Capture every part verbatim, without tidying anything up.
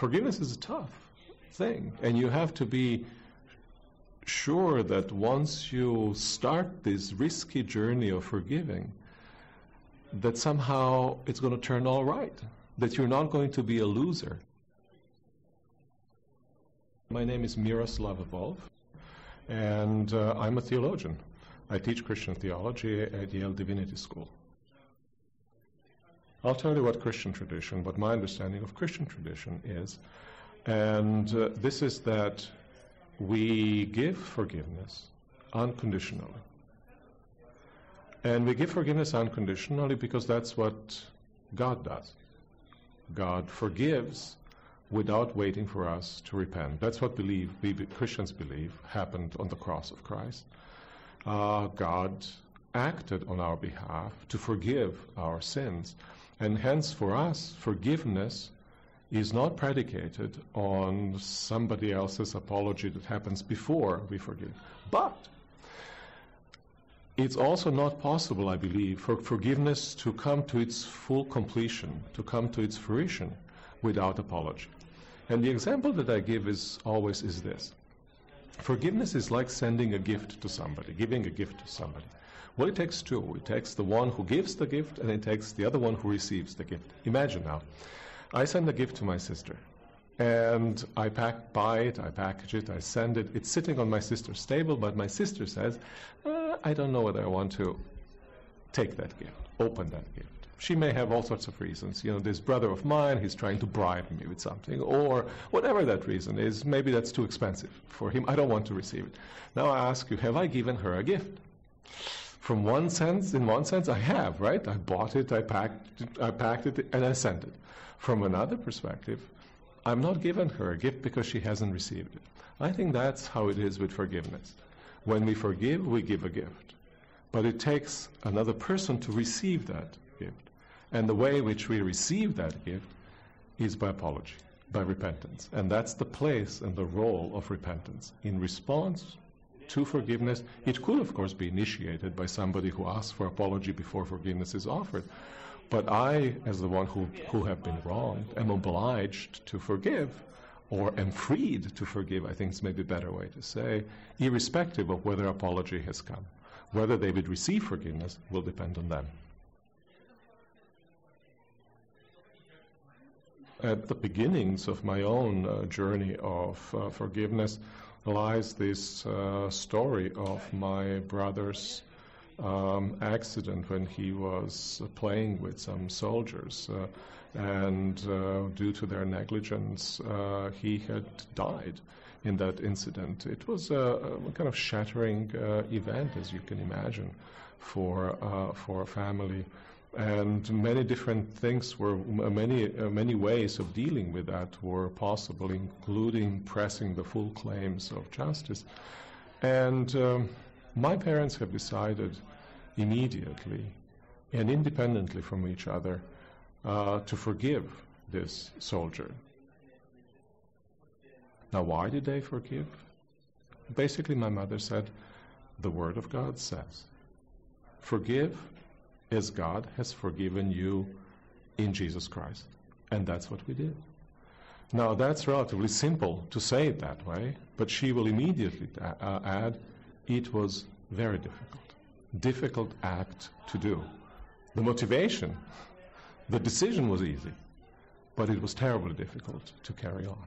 forgiveness is a tough thing, and you have to be sure that once you start this risky journey of forgiving, that somehow it's going to turn all right, that you're not going to be a loser. My name is Miroslav Volf, and uh, I'm a theologian. I teach Christian theology at Yale Divinity School. I'll tell you what Christian tradition, what my understanding of Christian tradition is. And uh, this is that we give forgiveness unconditionally. And we give forgiveness unconditionally because that's what God does. God forgives without waiting for us to repent. That's what believe, we Christians believe happened on the cross of Christ. Uh, God acted on our behalf to forgive our sins. And hence, for us, forgiveness is not predicated on somebody else's apology that happens before we forgive. But it's also not possible, I believe, for forgiveness to come to its full completion, to come to its fruition without apology. And the example that I give is always is this. Forgiveness is like sending a gift to somebody, giving a gift to somebody. Well, it takes two. It takes the one who gives the gift, and it takes the other one who receives the gift. Imagine now, I send a gift to my sister, and I pack, buy it, I package it, I send it. It's sitting on my sister's table, but my sister says, uh, I don't know whether I want to take that gift, open that gift. She may have all sorts of reasons. You know, this brother of mine, he's trying to bribe me with something, or whatever that reason is. Maybe that's too expensive for him. I don't want to receive it. Now I ask you, have I given her a gift? From one sense, in one sense, I have, right? I bought it, I packed it, I packed it, and I sent it. From another perspective, I'm not giving her a gift because she hasn't received it. I think that's how it is with forgiveness. When we forgive, we give a gift. But it takes another person to receive that gift. And the way in which we receive that gift is by apology, by repentance. And that's the place and the role of repentance. In response to forgiveness, it could, of course, be initiated by somebody who asks for apology before forgiveness is offered. But I, as the one who, who have been wronged, am obliged to forgive, or am freed to forgive, I think is maybe a better way to say, irrespective of whether apology has come. Whether they would receive forgiveness will depend on them. At the beginnings of my own uh, journey of uh, forgiveness lies this uh, story of my brother's um, accident when he was uh, playing with some soldiers. Uh, and uh, due to their negligence, uh, he had died in that incident. It was a, a kind of shattering uh, event, as you can imagine, for, uh, for a family. And many different things were, many uh, many ways of dealing with that were possible, including pressing the full claims of justice. And um, my parents have decided immediately and independently from each other uh, to forgive this soldier. Now, why did they forgive? Basically, my mother said, the Word of God says, forgive as God has forgiven you in Jesus Christ. And that's what we did. Now, that's relatively simple to say it that way, but she will immediately uh, add, it was very difficult. Difficult act to do. The motivation, the decision was easy, but it was terribly difficult to carry on.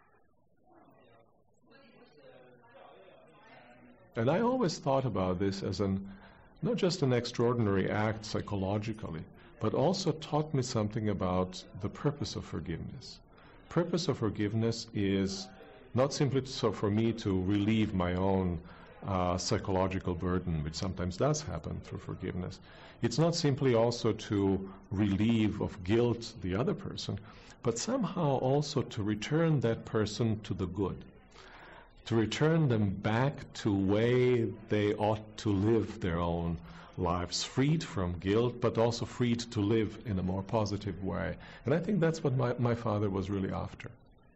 And I always thought about this as an not just an extraordinary act psychologically, but also taught me something about the purpose of forgiveness. Purpose of forgiveness is not simply so for me to relieve my own uh, psychological burden, which sometimes does happen through forgiveness. It's not simply also to relieve of guilt the other person, but somehow also to return that person to the good, to return them back to the way they ought to live their own lives, freed from guilt, but also freed to live in a more positive way. And I think that's what my, my father was really after.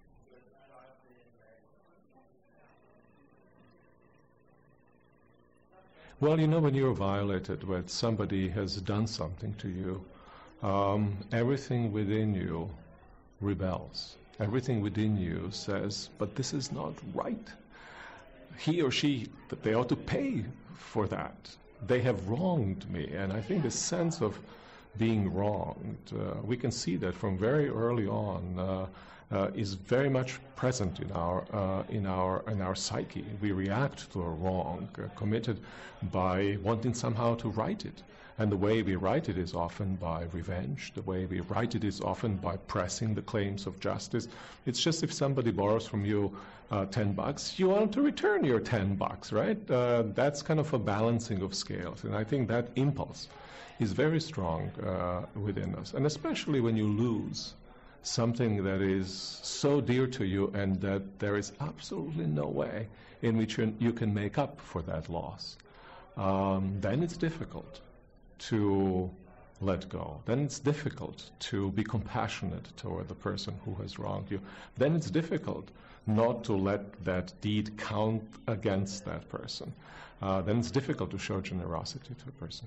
Well, you know, when you're violated, when somebody has done something to you, um, everything within you rebels. Everything within you says, but this is not right. He or she, they ought to pay for that. They have wronged me. And I think the sense of being wronged, uh, we can see that from very early on, uh, uh, is very much present in our, uh, in our, in our psyche. We react to a wrong uh, committed by wanting somehow to right it. And the way we right it is often by revenge. The way we right it is often by pressing the claims of justice. It's just if somebody borrows from you uh, ten bucks, you want to return your ten bucks, right? Uh, that's kind of a balancing of scales. And I think that impulse is very strong uh, within us. And especially when you lose something that is so dear to you and that there is absolutely no way in which you can make up for that loss, um, then it's difficult to let go. Then it's difficult to be compassionate toward the person who has wronged you. Then it's difficult not to let that deed count against that person. Uh, then it's difficult to show generosity to a person.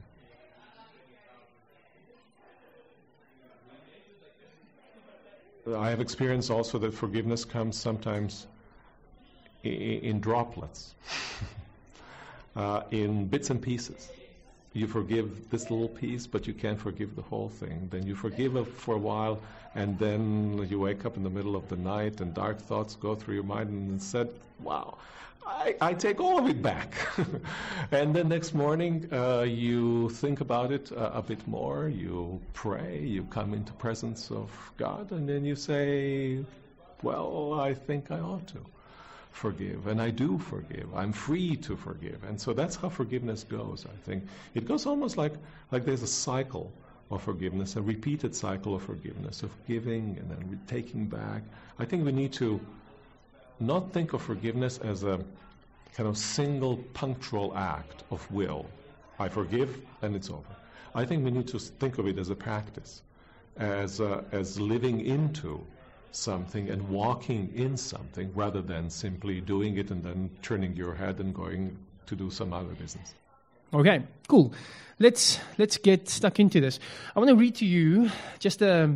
I have experienced also that forgiveness comes sometimes in, in droplets, uh, in bits and pieces. You forgive this little piece, but you can't forgive the whole thing. Then you forgive it for a while, and then you wake up in the middle of the night, and dark thoughts go through your mind, and said, wow, I, I take all of it back. And then next morning, uh, you think about it uh, a bit more, you pray, you come into presence of God, and then you say, well, I think I ought to forgive, and I do forgive. I'm free to forgive. And so that's how forgiveness goes, I think. It goes almost like, like there's a cycle of forgiveness, a repeated cycle of forgiveness, of giving and then re- taking back. I think we need to not think of forgiveness as a kind of single punctual act of will. I forgive and it's over. I think we need to think of it as a practice, as uh, as living into something and walking in something rather than simply doing it and then turning your head and going to do some other business. Okay, cool. Let's let's get stuck into this. I want to read to you just a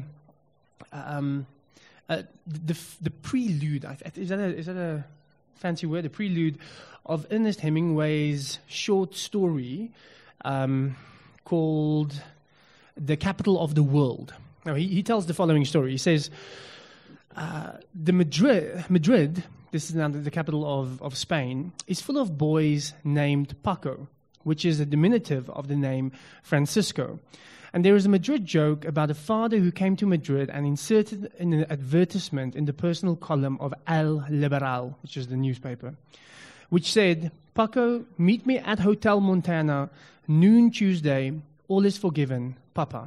um, uh, the the prelude. Is that a, is that a fancy word? A prelude of Ernest Hemingway's short story um, called "The Capital of the World." Now he, he tells the following story. He says, uh, "The Madrid, Madrid, this is now the capital of of Spain, is full of boys named Paco, which is a diminutive of the name Francisco. And there is a Madrid joke about a father who came to Madrid and inserted in an advertisement in the personal column of El Liberal, which is the newspaper, which said, 'Paco, meet me at Hotel Montana, noon Tuesday, all is forgiven, Papa.'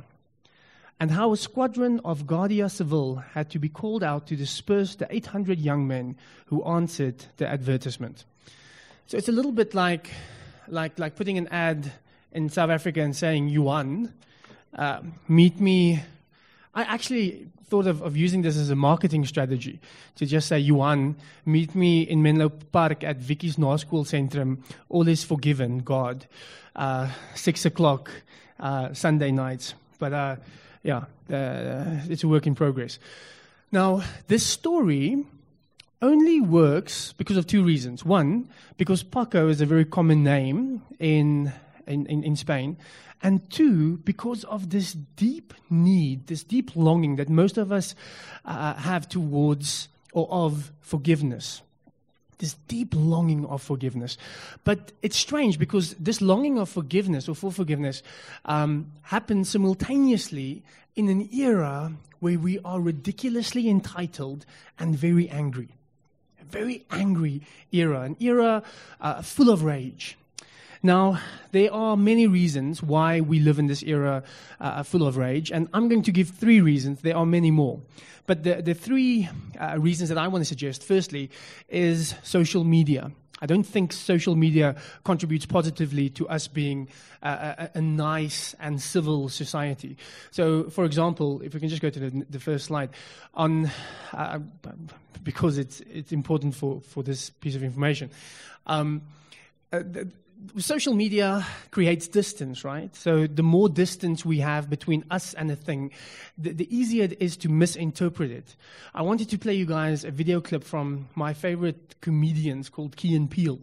And how a squadron of Guardia Civil had to be called out to disperse the eight hundred young men who answered the advertisement." So it's a little bit like like like putting an ad in South Africa and saying, "You won. Uh, meet me." I actually thought of, of using this as a marketing strategy, to just say, "You won. Meet me in Menlo Park at Vicky's Naskool Centrum. All is forgiven, God. Uh, six o'clock, uh, Sunday nights." But uh, yeah, uh, it's a work in progress. Now, this story only works because of two reasons. One, because Paco is a very common name in, in, in, in Spain. And two, because of this deep need, this deep longing that most of us uh, have towards or of forgiveness. This deep longing of forgiveness. But it's strange because this longing of forgiveness or for forgiveness um, happens simultaneously in an era where we are ridiculously entitled and very angry. A very angry era, an era uh, full of rage. Now, there are many reasons why we live in this era uh, full of rage, and I'm going to give three reasons. There are many more. But the, the three uh, reasons that I want to suggest, firstly, is social media. I don't think social media contributes positively to us being uh, a, a nice and civil society. So, for example, if we can just go to the, the first slide, on uh, because it's it's important for, for this piece of information. Um, uh, the, social media creates distance, right? So the more distance we have between us and a thing, the, the easier it is to misinterpret it. I wanted to play you guys a video clip from my favorite comedians called Key and Peele.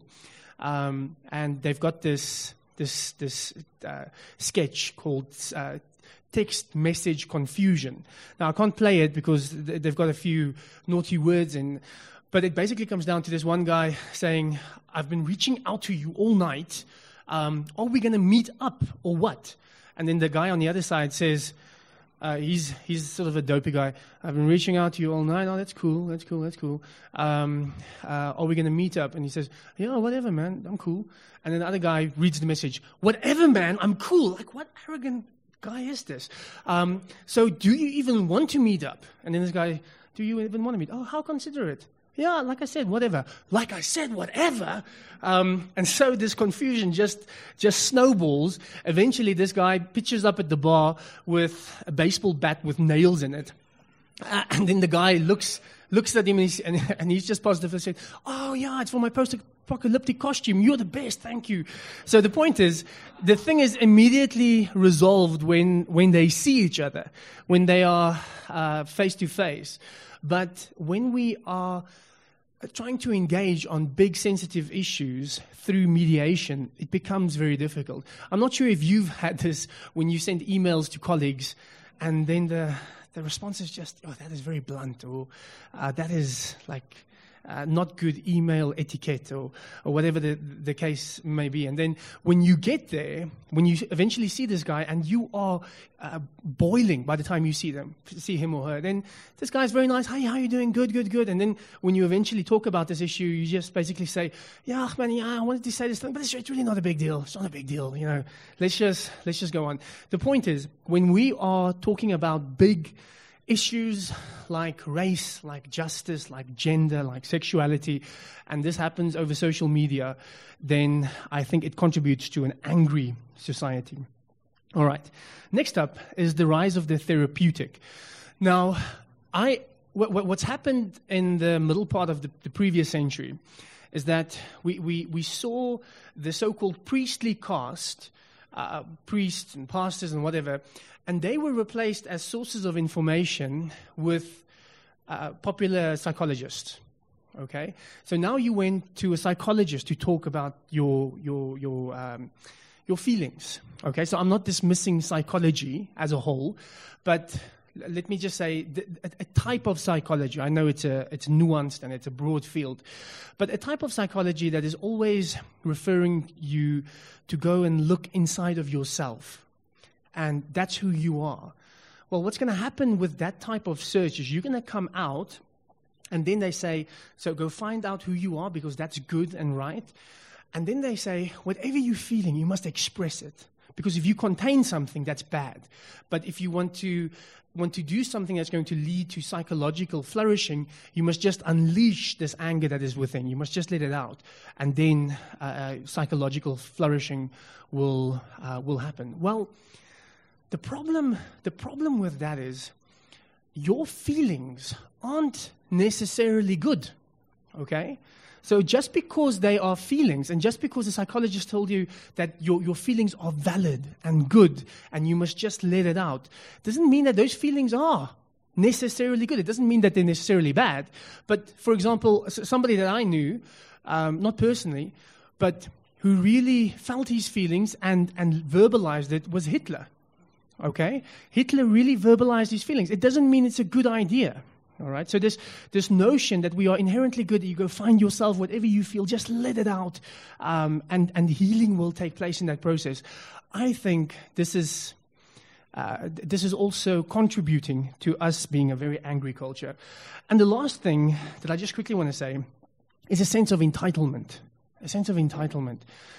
Um, and they've got this this this uh, sketch called uh, Text Message Confusion. Now, I can't play it because th- they've got a few naughty words in. But it basically comes down to this one guy saying, I've been reaching out to you all night. Um, are we going to meet up or what? And then the guy on the other side says, uh, he's he's sort of a dopey guy. I've been reaching out to you all night. Oh, that's cool. That's cool. That's cool. Um, uh, are we going to meet up? And he says, yeah, whatever, man. I'm cool. And then the other guy reads the message. Whatever, man. I'm cool. Like, what arrogant guy is this? Um, so do you even want to meet up? And then this guy, do you even want to meet? Oh, how considerate. Yeah, like I said, whatever. Like I said, whatever. Um, and so this confusion just just snowballs. Eventually, this guy pitches up at the bar with a baseball bat with nails in it. Uh, and then the guy looks looks at him and he's, and, and he's just positive and said, oh, yeah, it's for my post-apocalyptic costume. You're the best, thank you. So the point is, the thing is immediately resolved when, when they see each other, when they are uh, face-to-face. But when we are trying to engage on big sensitive issues through mediation, it becomes very difficult. I'm not sure if you've had this when you send emails to colleagues and then the the response is just, oh, that is very blunt, or uh, that is like uh, not good email etiquette, or, or whatever the, the case may be. And then when you get there, when you eventually see this guy and you are uh, boiling by the time you see them, see him or her, then this guy's very nice. Hey, how are you doing? Good, good, good. And then when you eventually talk about this issue, you just basically say, yeah, man, yeah, I wanted to say this thing, but it's, it's really not a big deal. It's not a big deal. You know, let's just, let's just go on. The point is, when we are talking about big issues like race, like justice, like gender, like sexuality, and this happens over social media, then I think it contributes to an angry society. All right. Next up is the rise of the therapeutic. Now, I what, what's happened in the middle part of the, the previous century is that we, we, we saw the so-called priestly caste, uh, priests and pastors and whatever, and they were replaced as sources of information with uh, popular psychologists. Okay, so now you went to a psychologist to talk about your your your um, your feelings. Okay, so I'm not dismissing psychology as a whole, but let me just say th- a, a type of psychology. I know it's a it's nuanced and it's a broad field, but a type of psychology that is always referring you to go and look inside of yourself. And that's who you are. Well, what's going to happen with that type of search is you're going to come out, and then they say, so go find out who you are, because that's good and right. And then they say, whatever you're feeling, you must express it. Because if you contain something, that's bad. But if you want to want to do something that's going to lead to psychological flourishing, you must just unleash this anger that is within. You must just let it out. And then uh, psychological flourishing will uh, will happen. Well, The problem, the problem with that is your feelings aren't necessarily good, okay? So just because they are feelings, and just because the psychologist told you that your, your feelings are valid and good and you must just let it out, doesn't mean that those feelings are necessarily good. It doesn't mean that they're necessarily bad. But, for example, somebody that I knew, um, not personally, but who really felt his feelings and, and verbalized it was Hitler. Okay, Hitler really verbalized his feelings. It doesn't mean it's a good idea. All right, so this this notion that we are inherently good, that you go find yourself, whatever you feel, just let it out, um, and and healing will take place in that process. I think this is uh, this is also contributing to us being a very angry culture. And the last thing that I just quickly want to say is a sense of entitlement. A sense of entitlement.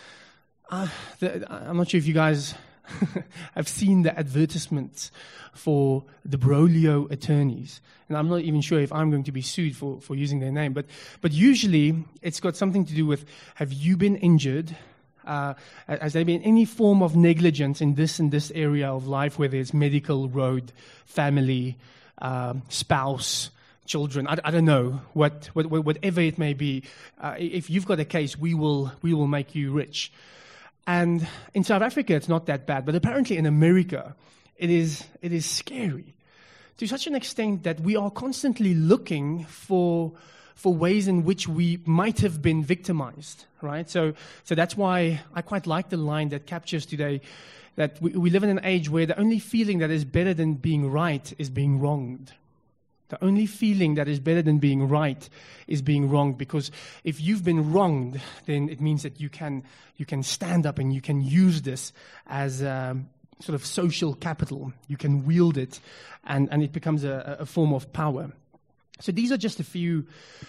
Uh, the, I'm not sure if you guys I've seen the advertisements for the Brolio attorneys, and I'm not even sure if I'm going to be sued for, for using their name, but but usually it's got something to do with, have you been injured? Uh, has there been any form of negligence in this and this area of life, whether it's medical, road, family, um, spouse, children, I, I don't know, what, what whatever it may be. Uh, if you've got a case, we will we will make you rich. And in South Africa, it's not that bad. But apparently in America, it is it is scary to such an extent that we are constantly looking for for ways in which we might have been victimized, right? So so that's why I quite like the line that captures today that we, we live in an age where the only feeling that is better than being right is being wronged. The only feeling that is better than being right is being wronged, because if you've been wronged, then it means that you can you can stand up and you can use this as um, sort of social capital. You can wield it, and, and it becomes a, a form of power. So these are just a few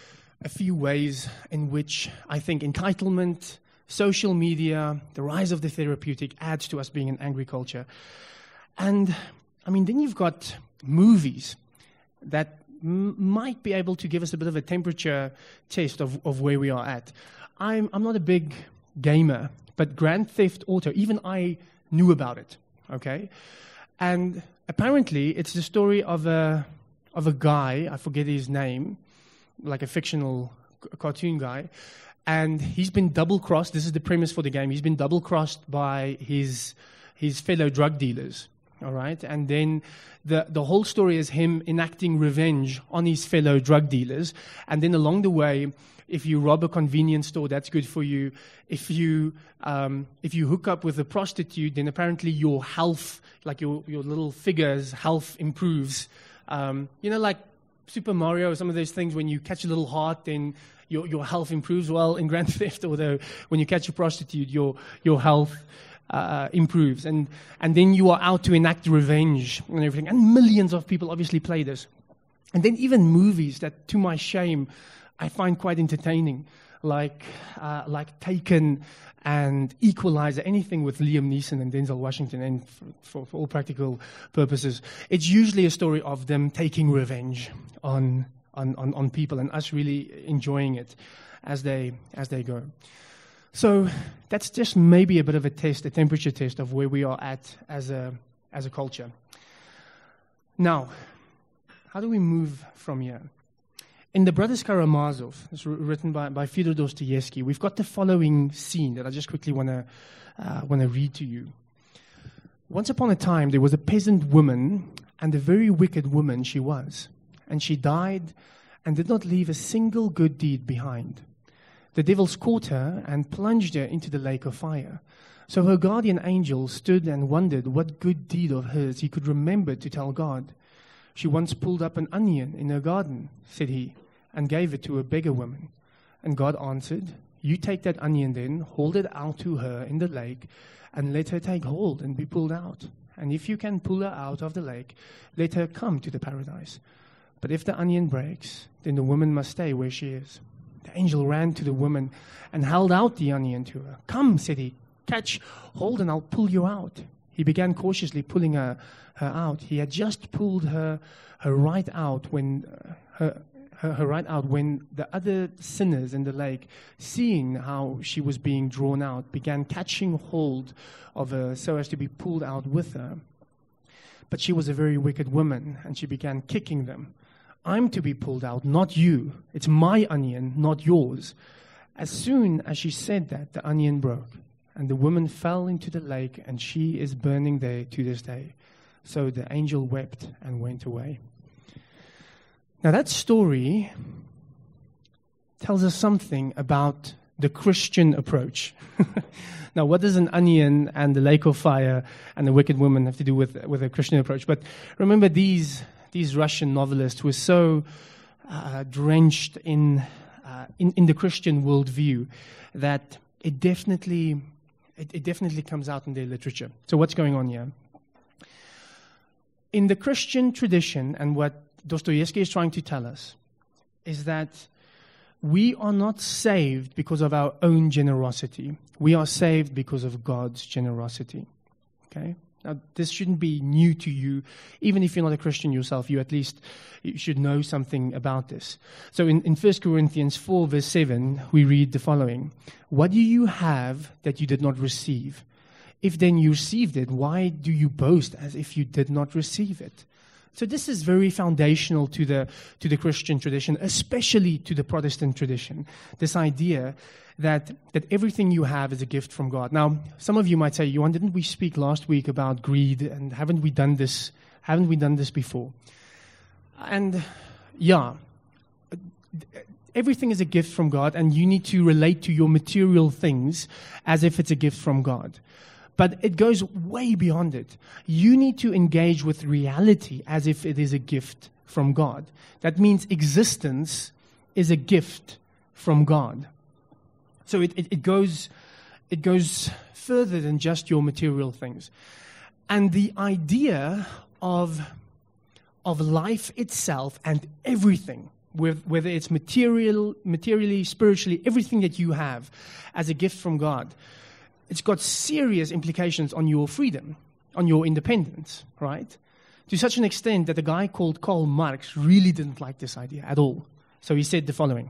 a few ways in which I think entitlement, social media, the rise of the therapeutic adds to us being an angry culture. And, I mean, then you've got movies that m- might be able to give us a bit of a temperature test of, of where we are at. I'm, I'm not a big gamer, but Grand Theft Auto, even I knew about it, okay? And apparently it's the story of a, of a guy, I forget his name, like a fictional c- cartoon guy, and he's been double-crossed. This is the premise for the game. He's been double-crossed by his his fellow drug dealers, all right? And then the, the whole story is him enacting revenge on his fellow drug dealers. And then along the way, if you rob a convenience store, that's good for you. If you um, if you hook up with a prostitute, then apparently your health, like your, your little figure's health improves. Um, you know, like Super Mario or some of those things, when you catch a little heart, then Your, your health improves. Well, in Grand Theft Auto, when you catch a prostitute, your your health uh, improves, and and then you are out to enact revenge and everything. And millions of people obviously play this, and then even movies that, to my shame, I find quite entertaining, like uh, like Taken and Equalizer, anything with Liam Neeson and Denzel Washington, and for, for, for all practical purposes, it's usually a story of them taking revenge on. On, on, on people, and us really enjoying it as they as they go. So that's just maybe a bit of a test, a temperature test of where we are at as a as a culture. Now, how do we move from here? In The Brothers Karamazov, it's written by, by Fyodor Dostoevsky, we've got the following scene that I just quickly want to uh, want to read to you. Once upon a time, there was a peasant woman, and a very wicked woman she was. And she died and did not leave a single good deed behind. The devils caught her and plunged her into the lake of fire. So her guardian angel stood and wondered what good deed of hers he could remember to tell God. She once pulled up an onion in her garden, said he, and gave it to a beggar woman. And God answered, you take that onion then, hold it out to her in the lake, and let her take hold and be pulled out. And if you can pull her out of the lake, let her come to the paradise. But if the onion breaks, then the woman must stay where she is. The angel ran to the woman and held out the onion to her. Come, said he, catch hold and I'll pull you out. He began cautiously pulling her, her out. He had just pulled her, her right out when uh, her, her, her right out when the other sinners in the lake, seeing how she was being drawn out, began catching hold of her so as to be pulled out with her. But she was a very wicked woman, and she began kicking them. I'm to be pulled out, not you. It's my onion, not yours. As soon as she said that, the onion broke, and the woman fell into the lake, and she is burning there to this day. So the angel wept and went away. Now that story tells us something about the Christian approach. Now, what does an onion and the lake of fire and the wicked woman have to do with, with a Christian approach? But remember, these these Russian novelists were so uh, drenched in, uh, in in the Christian worldview that it definitely it, it definitely comes out in their literature. So what's going on here? In the Christian tradition, and what Dostoevsky is trying to tell us, is that we are not saved because of our own generosity. We are saved because of God's generosity. Okay? Now, this shouldn't be new to you. Even if you're not a Christian yourself, you at least you should know something about this. So in, in First Corinthians four, verse seven, we read the following. What do you have that you did not receive? If then you received it, why do you boast as if you did not receive it? So this is very foundational to the to the Christian tradition, especially to the Protestant tradition. This idea that that everything you have is a gift from God. Now, some of you might say, "Johan, didn't we speak last week about greed? And haven't we done this? Haven't we done this before?" And yeah, everything is a gift from God, and you need to relate to your material things as if it's a gift from God. But it goes way beyond it. You need to engage with reality as if it is a gift from God. That means existence is a gift from God. So it, it, it goes it goes further than just your material things. And the idea of, of life itself and everything, whether it's material, materially, spiritually, everything that you have as a gift from God, it's got serious implications on your freedom, on your independence, right? To such an extent that a guy called Karl Marx really didn't like this idea at all. So he said the following: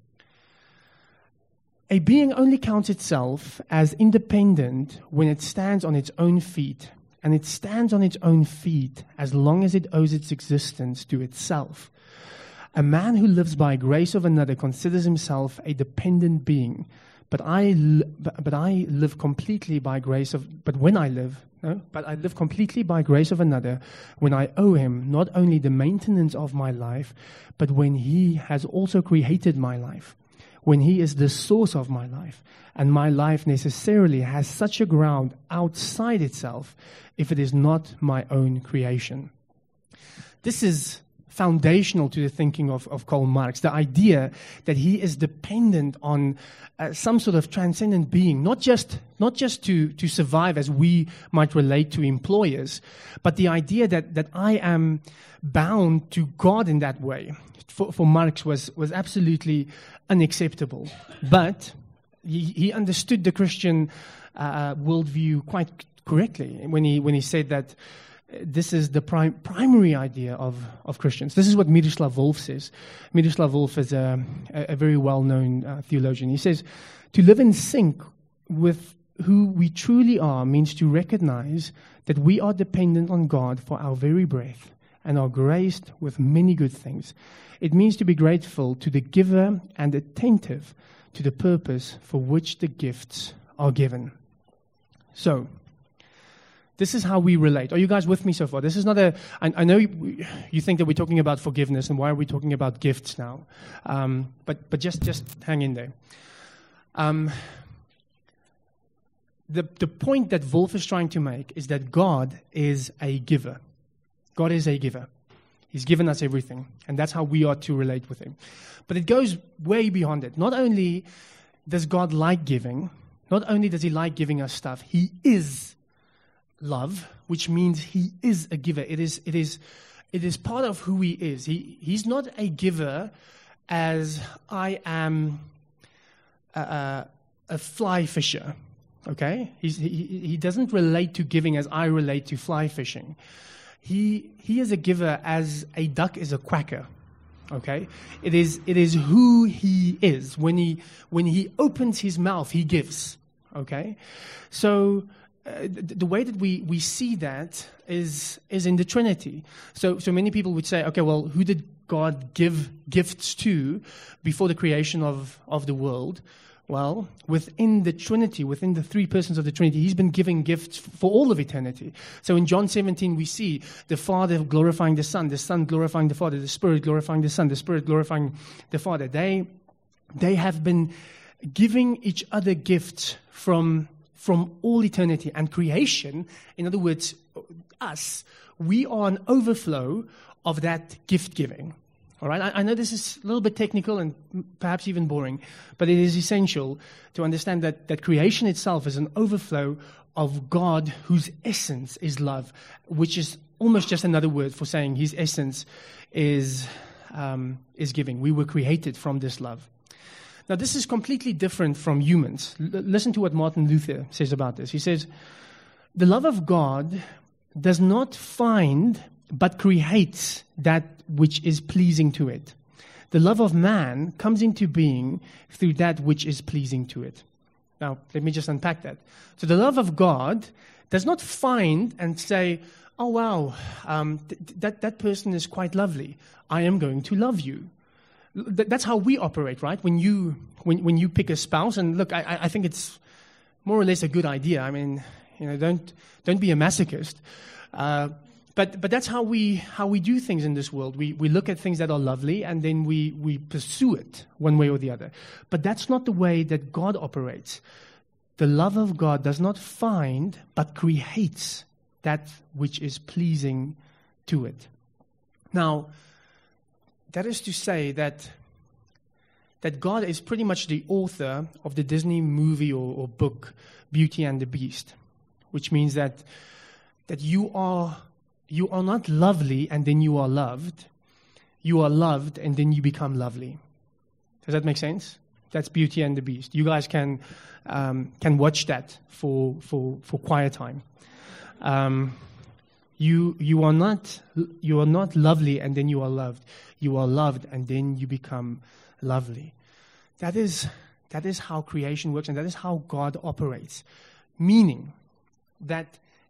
"A being only counts itself as independent when it stands on its own feet, and it stands on its own feet as long as it owes its existence to itself. A man who lives by grace of another considers himself a dependent being. But I, li- but, but I live completely by grace of. But when I live, no. But I live completely by grace of another, when I owe him not only the maintenance of my life, but when he has also created my life, when he is the source of my life, and my life necessarily has such a ground outside itself, if it is not my own creation." This is foundational to the thinking of, of Karl Marx, the idea that he is dependent on uh, some sort of transcendent being, not just not just to, to survive as we might relate to employers, but the idea that, that I am bound to God in that way, for, for Marx was, was absolutely unacceptable. But he, he understood the Christian uh, worldview quite correctly when he when he said that this is the prim- primary idea of, of Christians. This is what Miroslav Volf says. Miroslav Volf is a, a, a very well-known uh, theologian. He says, "To live in sync with who we truly are means to recognize that we are dependent on God for our very breath and are graced with many good things. It means to be grateful to the giver and attentive to the purpose for which the gifts are given." So, this is how we relate. Are you guys with me so far? This is not a... I, I know you, you think that we're talking about forgiveness, and why are we talking about gifts now? Um, but but just, just hang in there. Um, the, the point that Wolf is trying to make is that God is a giver. God is a giver. He's given us everything, and that's how we are to relate with him. But it goes way beyond it. Not only does God like giving, not only does he like giving us stuff, he is love, which means he is a giver. It is, it is, it is part of who he is. He, he's not a giver as I am a, a, a fly fisher, okay? He's, he, he doesn't relate to giving as I relate to fly fishing. He, he is a giver as a duck is a quacker, okay? It is, it is who he is. When he, when he opens his mouth, he gives, okay? So, Uh, the, the way that we, we see that is is in the Trinity. So so many people would say, okay, well, who did God give gifts to before the creation of, of the world? Well, within the Trinity, within the three persons of the Trinity, he's been giving gifts for all of eternity. So in John seventeen, we see the Father glorifying the Son, the Son glorifying the Father, the Spirit glorifying the Son, the Spirit glorifying the Father. They, they have been giving each other gifts from from all eternity. And creation, in other words, us, we are an overflow of that gift-giving. All right? I, I know this is a little bit technical and perhaps even boring, but it is essential to understand that, that creation itself is an overflow of God, whose essence is love, which is almost just another word for saying his essence is, um, is giving. We were created from this love. Now, this is completely different from humans. L- listen to what Martin Luther says about this. He says, "The love of God does not find, but creates that which is pleasing to it. The love of man comes into being through that which is pleasing to it." Now, let me just unpack that. So the love of God does not find and say, oh wow, um, th- that, that person is quite lovely. I am going to love you. Th- that's how we operate, right? When you, when, when you pick a spouse, and look, I, I think it's more or less a good idea. I mean, you know, don't, don't be a masochist. Uh, But but that's how we how we do things in this world. We we look at things that are lovely and then we, we pursue it one way or the other. But that's not the way that God operates. The love of God does not find but creates that which is pleasing to it. Now, that is to say that that God is pretty much the author of the Disney movie or, or book Beauty and the Beast, which means that that you are You are not lovely and then you are loved. You are loved and then you become lovely. Does that make sense? That's Beauty and the Beast. You guys can um, can watch that for for for quiet time. Um, you you are not you are not lovely and then you are loved. You are loved and then you become lovely. That is that is how creation works and that is how God operates. Meaning that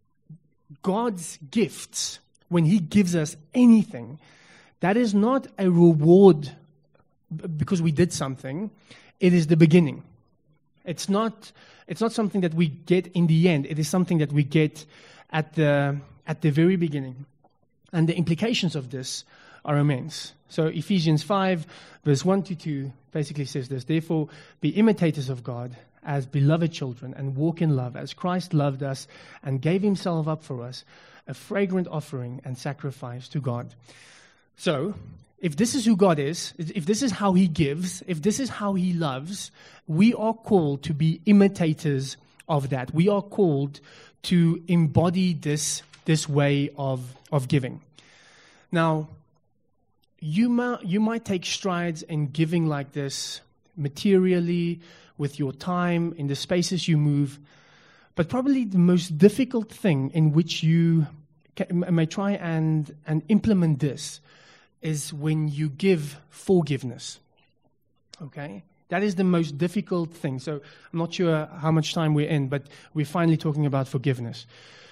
God's gifts, when He gives us anything, that is not a reward because we did something. It is the beginning. It's not. It's not something that we get in the end. It is something that we get at the at the very beginning, and the implications of this are immense. So Ephesians five, verse one to two, basically says this: Therefore, be imitators of God as beloved children, and walk in love, as Christ loved us and gave Himself up for us, a fragrant offering and sacrifice to God. So, if this is who God is, if this is how He gives, if this is how He loves, we are called to be imitators of that. We are called to embody this, this way of, of giving. Now, you, ma- you might take strides in giving like this materially, with your time, in the spaces you move. But probably the most difficult thing in which you can, may try and, and implement this is when you give forgiveness. Okay? That is the most difficult thing. So I'm not sure how much time we're in, but we're finally talking about forgiveness.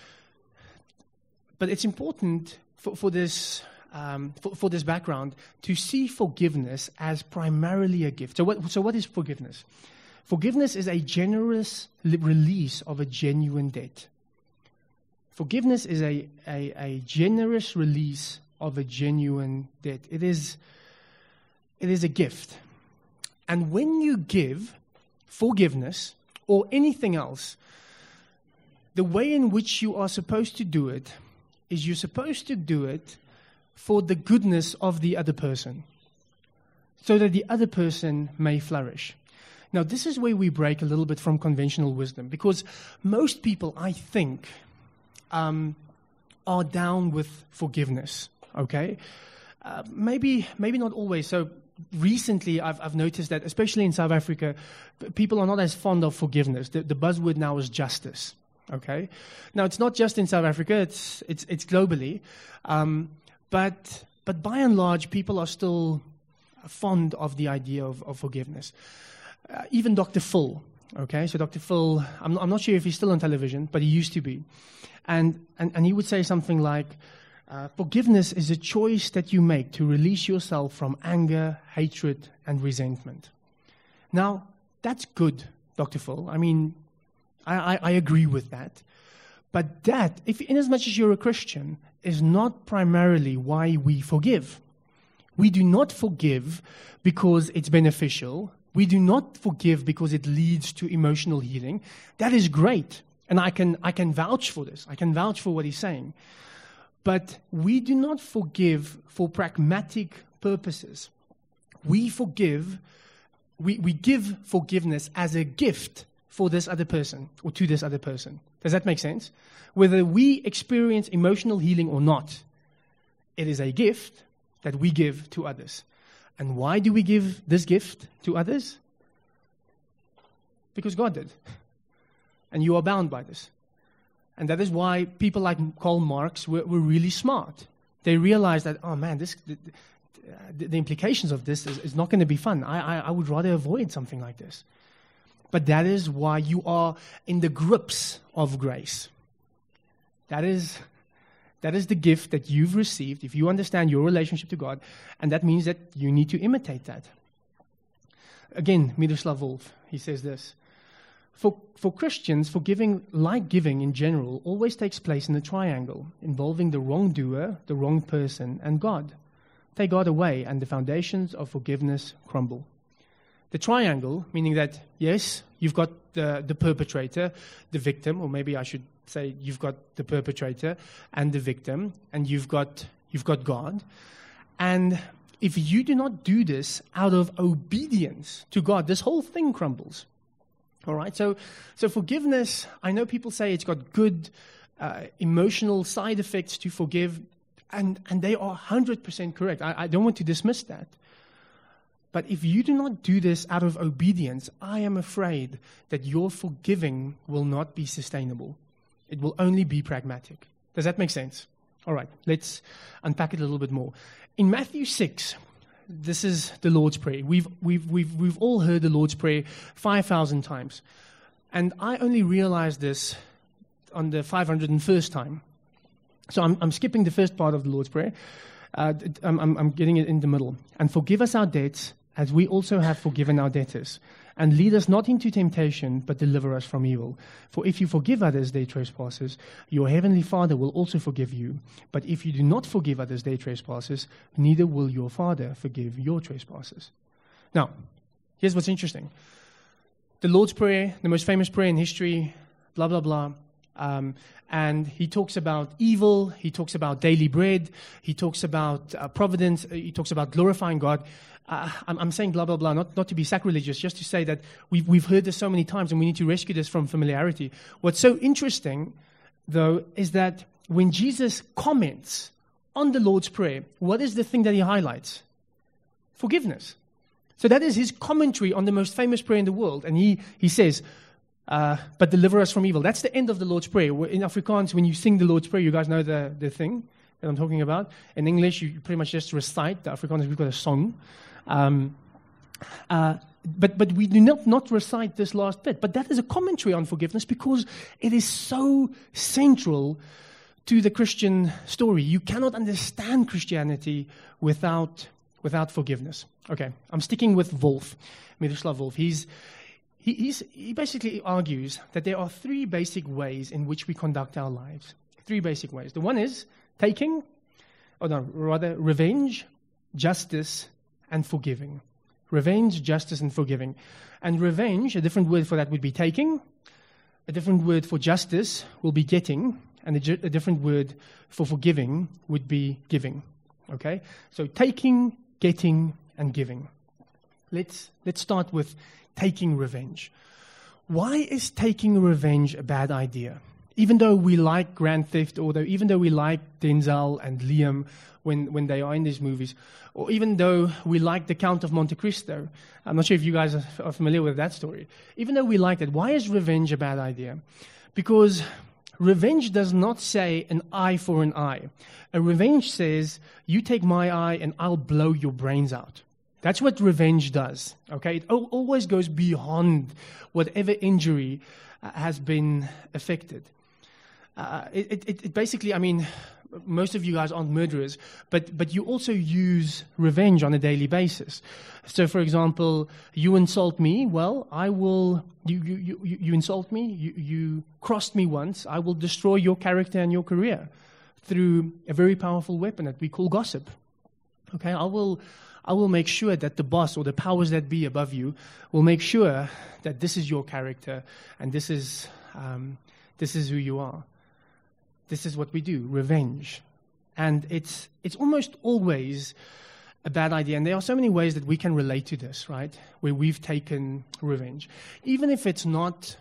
But it's important for, for this um, for, for this background to see forgiveness as primarily a gift. So what, so what is forgiveness? Forgiveness is a generous release of a genuine debt. Forgiveness is a, a, a generous release of a genuine debt. It is, it is a gift. And when you give forgiveness or anything else, the way in which you are supposed to do it is you're supposed to do it for the goodness of the other person, so that the other person may flourish. Now, this is where we break a little bit from conventional wisdom, because most people, I think, um, are down with forgiveness, okay? Uh, maybe maybe not always. So recently, I've, I've noticed that, especially in South Africa, people are not as fond of forgiveness. The, the buzzword now is justice, okay? Now, it's not just in South Africa, it's it's, it's globally, um, but, but by and large, people are still fond of the idea of, of forgiveness. Uh, even Doctor Phil, okay? So Doctor Phil, I'm not, I'm not sure if he's still on television, but he used to be. And, and, and he would say something like, uh, forgiveness is a choice that you make to release yourself from anger, hatred, and resentment. Now, that's good, Doctor Phil. I mean, I, I, I agree with that. But that, if in as much as you're a Christian, is not primarily why we forgive. We do not forgive because it's beneficial. We do not forgive because it leads to emotional healing. That is great. And I can I can vouch for this. I can vouch for what he's saying. But we do not forgive for pragmatic purposes. We forgive, we, we give forgiveness as a gift for this other person or to this other person. Does that make sense? Whether we experience emotional healing or not, it is a gift that we give to others. And why do we give this gift to others? Because God did. And you are bound by this. And that is why people like Karl Marx were, were really smart. They realized that, oh man, this the, the, the implications of this is, is not going to be fun. I, I, I would rather avoid something like this. But that is why you are in the grips of grace. That is, That is the gift that you've received if you understand your relationship to God, and that means that you need to imitate that. Again, Miroslav Volf, he says this, For, for Christians, forgiving, like giving in general, always takes place in a triangle involving the wrongdoer, the wrong person, and God. Take God away, and the foundations of forgiveness crumble. The triangle, meaning that, yes, you've got the, the perpetrator, the victim, or maybe I should say you've got the perpetrator and the victim, and you've got you've got God. And if you do not do this out of obedience to God, this whole thing crumbles. All right, so so forgiveness, I know people say it's got good uh, emotional side effects to forgive, and, and they are one hundred percent correct. I, I don't want to dismiss that. But if you do not do this out of obedience, I am afraid that your forgiving will not be sustainable. It will only be pragmatic. Does that make sense? All right, let's unpack it a little bit more. In Matthew six, this is the Lord's Prayer. We've we've we've we've all heard the Lord's Prayer five thousand times, and I only realized this on the five hundred first time. So I'm I'm skipping the first part of the Lord's Prayer. Uh, I'm, I'm I'm getting it in the middle. And forgive us our debts, as we also have forgiven our debtors. And lead us not into temptation, but deliver us from evil. For if you forgive others their trespasses, your heavenly Father will also forgive you. But if you do not forgive others their trespasses, neither will your Father forgive your trespasses. Now, here's what's interesting. The Lord's Prayer, the most famous prayer in history, blah, blah, blah. Um, and he talks about evil, he talks about daily bread, he talks about uh, providence, he talks about glorifying God. Uh, I'm, I'm saying blah, blah, blah, not, not to be sacrilegious, just to say that we've, we've heard this so many times and we need to rescue this from familiarity. What's so interesting, though, is that when Jesus comments on the Lord's Prayer, what is the thing that he highlights? Forgiveness. So that is his commentary on the most famous prayer in the world. And he, he says, uh, but deliver us from evil. That's the end of the Lord's Prayer. In Afrikaans, when you sing the Lord's Prayer, you guys know the, the thing that I'm talking about. In English, you pretty much just recite. The Afrikaans, we've got a song. Um, uh, but but we do not, not recite this last bit. But that is a commentary on forgiveness because it is so central to the Christian story. You cannot understand Christianity without without forgiveness. Okay, I'm sticking with Volf, Miroslav Volf. He's, he, he's, he basically argues that there are three basic ways in which we conduct our lives. Three basic ways. The one is taking, or no, rather revenge, justice, and forgiving. Revenge, justice, and forgiving. And revenge, a different word for that would be taking. A different word for justice will be getting. And a, a different word for forgiving would be giving. Okay? So taking, getting, and giving. Let's, let's start with taking revenge. Why is taking revenge a bad idea? Even though we like Grand Theft Auto, even though we like Denzel and Liam when, when they are in these movies, or even though we like The Count of Monte Cristo, I'm not sure if you guys are, are familiar with that story. Even though we like that, why is revenge a bad idea? Because revenge does not say an eye for an eye. A revenge says, you take my eye and I'll blow your brains out. That's what revenge does. Okay, it al- always goes beyond whatever injury uh, has been affected. Uh, it, it, it basically, I mean, most of you guys aren't murderers, but but you also use revenge on a daily basis. So, for example, you insult me. Well, I will. You you you, you insult me. You, you crossed me once. I will destroy your character and your career through a very powerful weapon that we call gossip. Okay, I will. I will make sure that the boss or the powers that be above you will make sure that this is your character and this is um, this is who you are. This is what we do, revenge. And it's it's almost always a bad idea. And there are so many ways that we can relate to this, right? Where we've taken revenge. Even if it's not,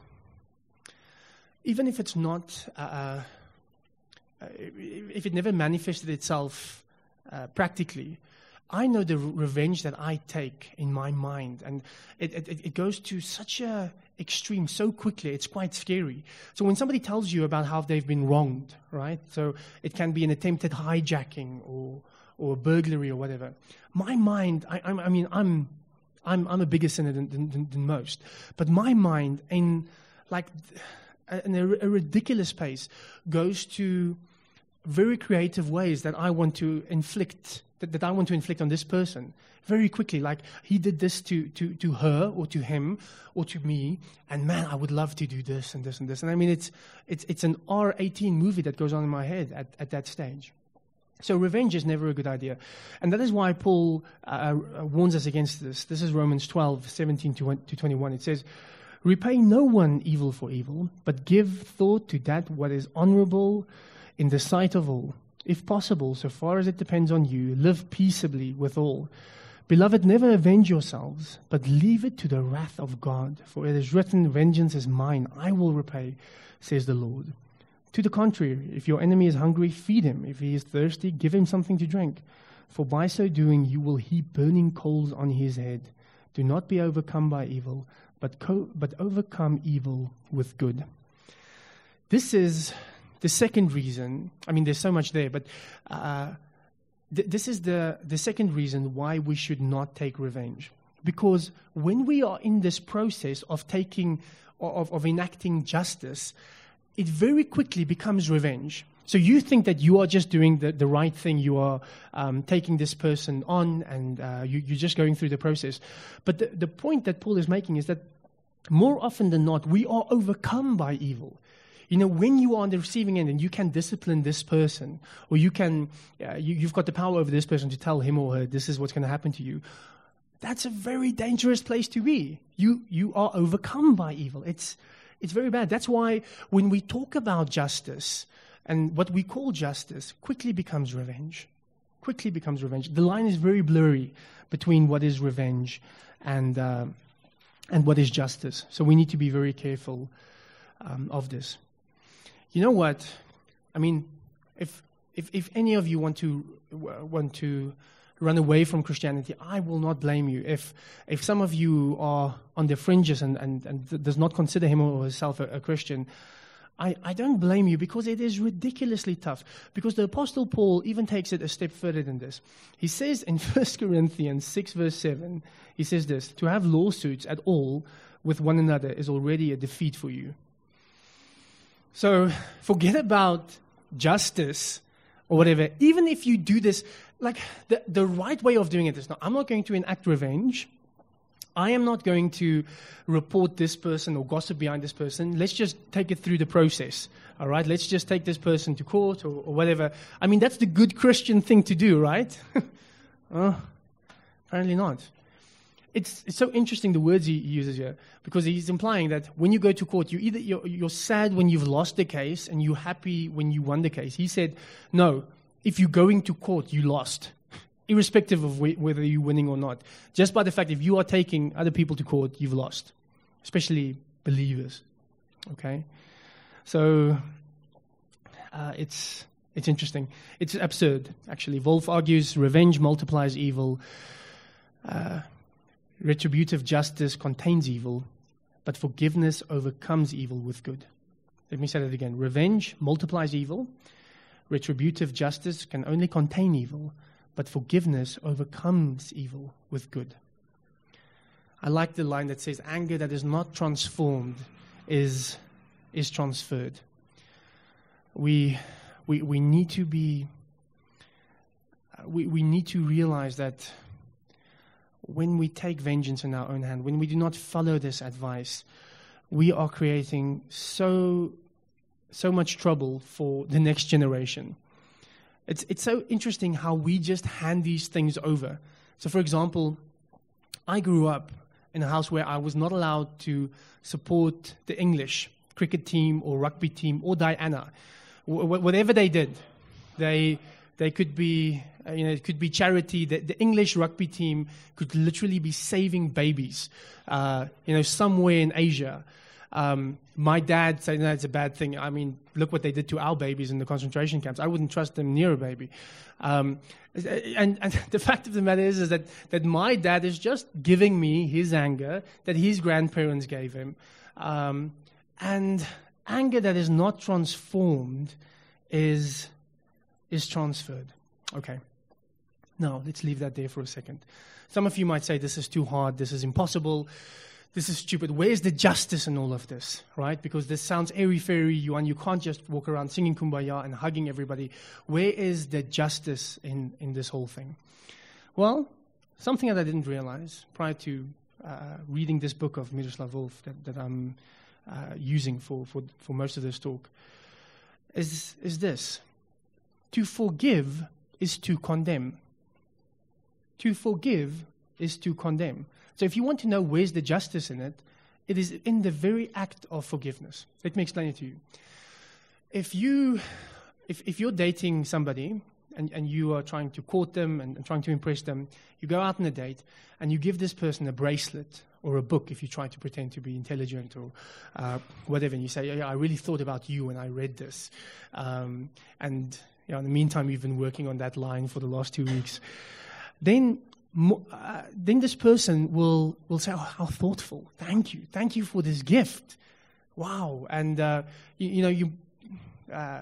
even if it's not, uh, uh, if it never manifested itself uh, practically, I know the revenge that I take in my mind, and it, it, it goes to such a extreme so quickly, it's quite scary. So when somebody tells you about how they've been wronged, right? So it can be an attempted hijacking or or burglary or whatever. My mind, I, I, I mean, I'm I'm I'm a bigger sinner than, than, than most, but my mind, in like in a, a ridiculous pace, goes to very creative ways that I want to inflict, that, that I want to inflict on this person very quickly. Like, he did this to, to, to her or to him or to me, and man, I would love to do this and this and this. And I mean, it's it's it's an R eighteen movie that goes on in my head at, at that stage. So revenge is never a good idea. And that is why Paul uh, warns us against this. This is Romans twelve, seventeen to twenty-one. It says, repay no one evil for evil, but give thought to that what is honorable in the sight of all. If possible, so far as it depends on you, live peaceably with all. Beloved, never avenge yourselves, but leave it to the wrath of God. For it is written, vengeance is mine, I will repay, says the Lord. To the contrary, if your enemy is hungry, feed him. If he is thirsty, give him something to drink. For by so doing, you will heap burning coals on his head. Do not be overcome by evil, but co- but overcome evil with good. This is the second reason. I mean, there's so much there, but uh, th- this is the, the second reason why we should not take revenge. Because when we are in this process of taking, of, of enacting justice, it very quickly becomes revenge. So you think that you are just doing the, the right thing. You are um, taking this person on, and uh, you, you're just going through the process. But the, the point that Paul is making is that more often than not, we are overcome by evil. You know, when you are on the receiving end and you can discipline this person, or you can, uh, you, you've got the power over this person to tell him or her, this is what's going to happen to you. That's a very dangerous place to be. You you are overcome by evil. It's It's very bad. That's why when we talk about justice, and what we call justice quickly becomes revenge. Quickly becomes revenge. The line is very blurry between what is revenge and uh, and what is justice. So we need to be very careful um, of this. You know what? I mean, if if if any of you want to uh, want to run away from Christianity, I will not blame you. If if some of you are on the fringes and, and, and does not consider him or herself a, a Christian, I, I don't blame you, because it is ridiculously tough. Because the Apostle Paul even takes it a step further than this. He says in First Corinthians six verse seven, he says this, to have lawsuits at all with one another is already a defeat for you. So forget about justice or whatever. Even if you do this, like the, the right way of doing it is not, I'm not going to enact revenge. I am not going to report this person or gossip behind this person. Let's just take it through the process. All right, let's just take this person to court or, or whatever. I mean, that's the good Christian thing to do, right? Oh, apparently not. It's, it's so interesting the words he uses here, because he's implying that when you go to court, you either you're, you're sad when you've lost the case and you're happy when you won the case. He said, no, if you're going to court, you lost, irrespective of wh- whether you're winning or not. Just by the fact if you are taking other people to court, you've lost, especially believers. Okay, so uh, it's it's interesting. It's absurd, actually. Wolf argues revenge multiplies evil. Uh, Retributive justice contains evil, but forgiveness overcomes evil with good. Let me say that again. Revenge multiplies evil. Retributive justice can only contain evil, but forgiveness overcomes evil with good. I like the line that says, anger that is not transformed is, is transferred. We, we, we need to be, we, we need to realize that when we take vengeance in our own hand, when we do not follow this advice, we are creating so so much trouble for the next generation. It's it's so interesting how we just hand these things over. So, for example, I grew up in a house where I was not allowed to support the English cricket team or rugby team or Diana. Wh- whatever they did, they they could be... You know, it could be charity. The, the English rugby team could literally be saving babies, uh, you know, somewhere in Asia. Um, my dad said, no, it's a bad thing. I mean, look what they did to our babies in the concentration camps. I wouldn't trust them near a baby. Um, and, and the fact of the matter is, is that, that my dad is just giving me his anger that his grandparents gave him. Um, and anger that is not transformed is, is transferred. Okay. Now, let's leave that there for a second. Some of you might say, this is too hard, this is impossible. this is stupid. Where's the justice in all of this, right? Because this sounds airy-fairy, you, and you can't just walk around singing Kumbaya and hugging everybody. Where is the justice in, in this whole thing? Well, something that I didn't realize prior to uh, reading this book of Miroslav Volf that, that I'm uh, using for, for, for most of this talk is, is this. To forgive is to condemn. To forgive is to condemn. So if you want to know where's the justice in it, it is in the very act of forgiveness. Let me explain it to you. If you, if, if you're dating somebody and, and you are trying to court them and, and trying to impress them, you go out on a date and you give this person a bracelet or a book if you try to pretend to be intelligent or uh, whatever, and you say, yeah, I really thought about you when I read this. Um, and you know, in the meantime, you've been working on that line for the last two weeks. Then Mo- uh, then this person will, will say, oh, how thoughtful. Thank you. Thank you for this gift. Wow. And, uh, you, you know, you uh,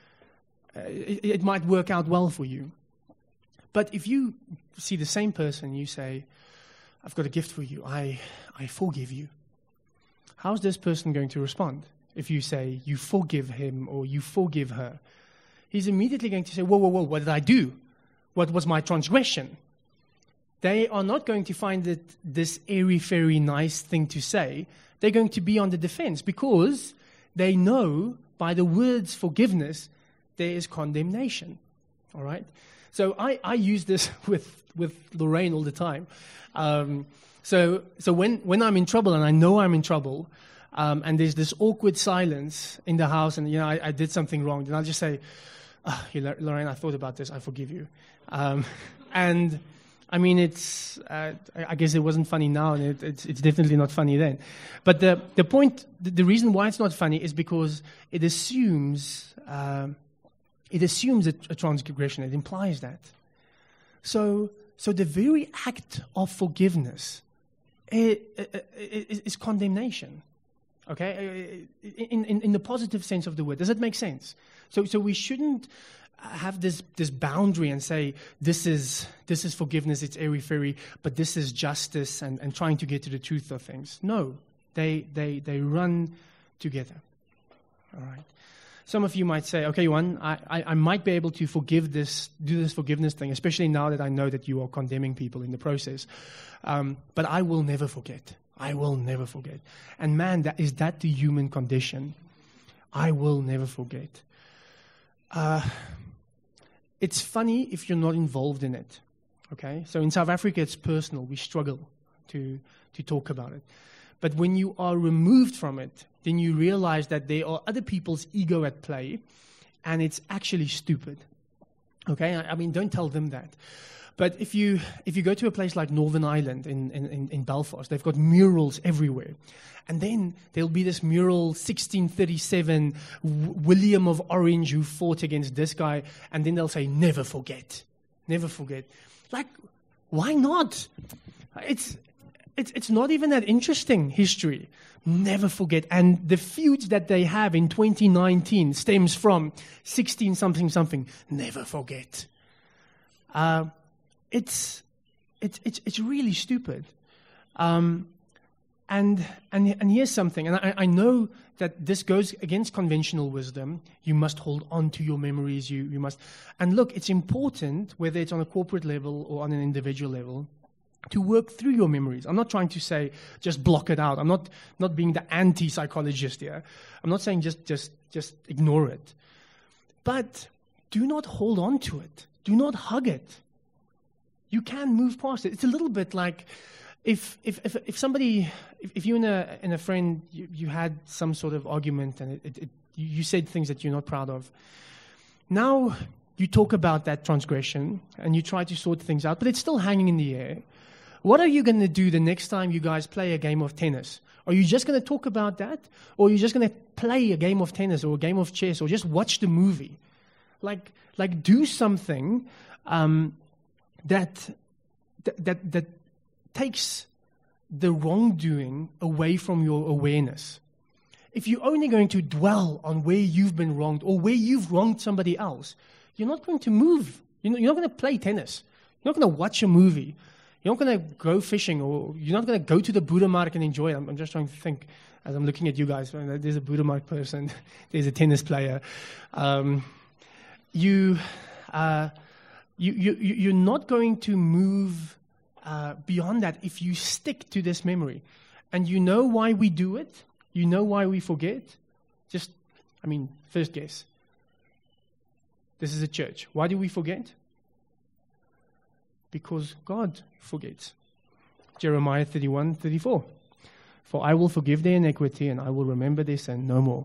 it, it might work out well for you. But if you see the same person, you say, I've got a gift for you. I, I forgive you. How's this person going to respond? If you say, you forgive him or you forgive her, he's immediately going to say, whoa, whoa, whoa, what did I do? What was my transgression? They are not going to find it this airy-fairy nice thing to say. They're going to be on the defense because they know by the words forgiveness, there is condemnation. All right? So I, I use this with, with Lorraine all the time. Um, so so when, when I'm in trouble and I know I'm in trouble, um, and there's this awkward silence in the house and, you know, I, I did something wrong, then I'll just say, oh, Lorraine, I thought about this. I forgive you. Um, and... I mean, it's. Uh, I guess it wasn't funny now, and it, it's, it's definitely not funny then. But the the point, the, the reason why it's not funny is because it assumes um, it assumes a, a transgression. It implies that. So so the very act of forgiveness is, is, is condemnation. Okay, in, in in the positive sense of the word. Does that make sense? So so we shouldn't have this this boundary and say this is this is forgiveness, it's airy-fairy, but this is justice and, and trying to get to the truth of things. No, they they they run together. All right. Some of you might say, okay, Johan, I, I, I might be able to forgive this, do this forgiveness thing, especially now that I know that you are condemning people in the process. Um, but I will never forget. I will never forget. And man, that is that the human condition? I will never forget. Uh, It's funny if you're not involved in it, okay? So in South Africa, it's personal. We struggle to to talk about it. But when you are removed from it, then you realize that there are other people's ego at play, and it's actually stupid, okay? I, I mean, don't tell them that. But if you if you go to a place like Northern Ireland in, in, in Belfast, they've got murals everywhere. And then there'll be this mural, sixteen thirty-seven, w- William of Orange who fought against this guy. And then they'll say, never forget. Never forget. Like, why not? It's, it's, it's not even that interesting, history. Never forget. And the feuds that they have in twenty nineteen stems from sixteen something something. Never forget. Uh, it's, it's, it's, it's really stupid. Um, And and and here's something, and I, I know that this goes against conventional wisdom. You must hold on to your memories. You you must, and look, it's important whether it's on a corporate level or on an individual level to work through your memories. I'm not trying to say just block it out. I'm not not being the anti-psychologist here. I'm not saying just just just ignore it, but do not hold on to it. Do not hug it. You can move past it. It's a little bit like. If if if if somebody if, if you and a and a friend you, you had some sort of argument and it, it, it, you said things that you're not proud of, now you talk about that transgression and you try to sort things out, but it's still hanging in the air. What are you going to do the next time you guys play a game of tennis? Are you just going to talk about that, or are you just going to play a game of tennis or a game of chess, or just watch the movie? Like like do something um, that that that. takes the wrongdoing away from your awareness. If you're only going to dwell on where you've been wronged or where you've wronged somebody else, you're not going to move. You're not, you're not going to play tennis. You're not going to watch a movie. You're not going to go fishing, or you're not going to go to the Buddha mark and enjoy it. I'm, I'm just trying to think as I'm looking at you guys. There's a Buddha mark person. There's a tennis player. Um, you, uh, you, you, you're not going to move uh, beyond that if you stick to this memory. And you know why we do it? You know why we forget? Just, I mean, first guess. This is a church. Why do we forget? Because God forgets. Jeremiah thirty-one, thirty-four. For I will forgive their iniquity and I will remember their sin no more.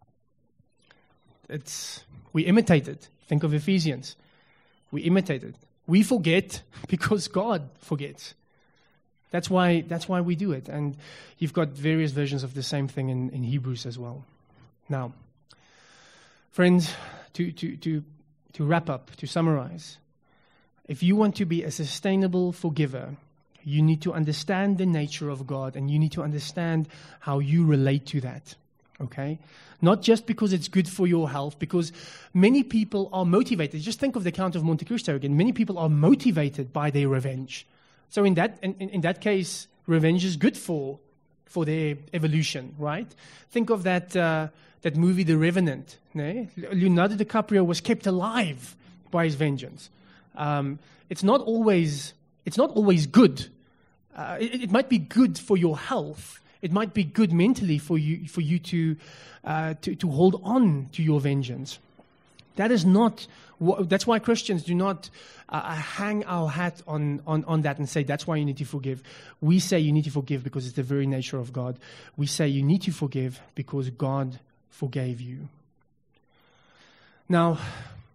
It's, we imitate it. Think of Ephesians. We imitate it. We forget because God forgets. That's why, that's why we do it. And you've got various versions of the same thing in, in Hebrews as well. Now, friends, to, to, to, to wrap up, to summarize, if you want to be a sustainable forgiver, you need to understand the nature of God, and you need to understand how you relate to that, okay? Not just because it's good for your health, because many people are motivated. Just think of the Count of Monte Cristo again. Many people are motivated by their revenge. So in that in, in that case, revenge is good for for their evolution, right? Think of that uh, that movie, The Revenant. No? Leonardo DiCaprio was kept alive by his vengeance. Um, it's not always it's not always good. Uh, it, it might be good for your health. It might be good mentally for you for you to uh, to to hold on to your vengeance. That is not. Wh- that's why Christians do not uh, hang our hat on, on on that and say that's why you need to forgive. We say you need to forgive because it's the very nature of God. We say you need to forgive because God forgave you. Now,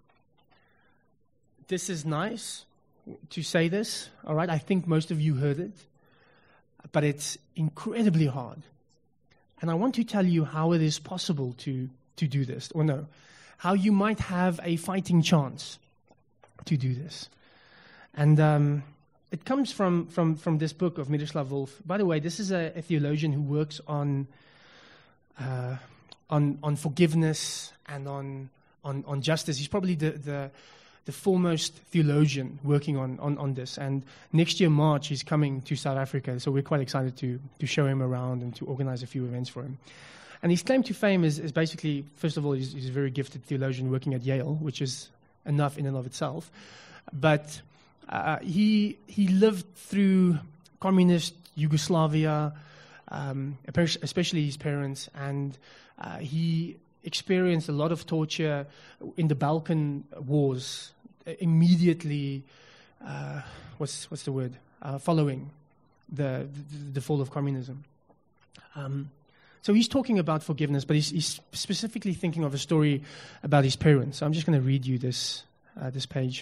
this is nice to say this, all right? I think most of you heard it, but it's incredibly hard. And I want to tell you how it is possible to, to do this, or no, how you might have a fighting chance to do this. And um, it comes from, from, from this book of Miroslav Volf. By the way, this is a, a theologian who works on, uh, on, on forgiveness and on, on, on justice. He's probably the... the the foremost theologian working on, on, on this. And next year, March, he's coming to South Africa, so we're quite excited to, to show him around and to organize a few events for him. And his claim to fame is, is basically, first of all, he's, he's a very gifted theologian working at Yale, which is enough in and of itself. But uh, he he lived through communist Yugoslavia, um, especially his parents, and uh, he experienced a lot of torture in the Balkan Wars immediately, uh, what's what's the word, uh, following the, the the fall of communism. Um, so he's talking about forgiveness, but he's, he's specifically thinking of a story about his parents. So I'm just going to read you this uh, this page.